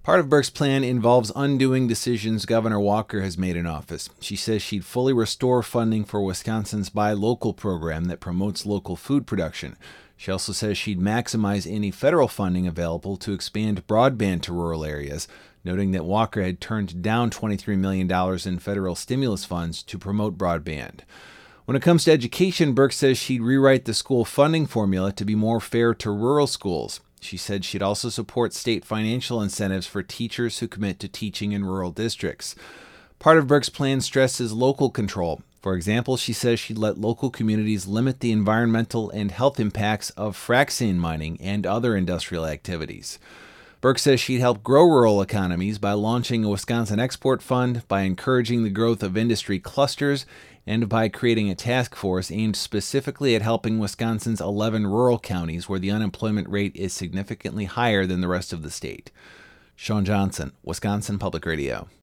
Part of Burke's plan involves undoing decisions Governor Walker has made in office. She says she'd fully restore funding for Wisconsin's Buy Local program that promotes local food production. She also says she'd maximize any federal funding available to expand broadband to rural areas, noting that Walker had turned down $23 million in federal stimulus funds to promote broadband. When it comes to education, Burke says she'd rewrite the school funding formula to be more fair to rural schools. She said she'd also support state financial incentives for teachers who commit to teaching in rural districts. Part of Burke's plan stresses local control. For example, she says she'd let local communities limit the environmental and health impacts of frac sand mining and other industrial activities. Burke says she'd help grow rural economies by launching a Wisconsin Export Fund, by encouraging the growth of industry clusters, and by creating a task force aimed specifically at helping Wisconsin's 11 rural counties where the unemployment rate is significantly higher than the rest of the state. Sean Johnson, Wisconsin Public Radio.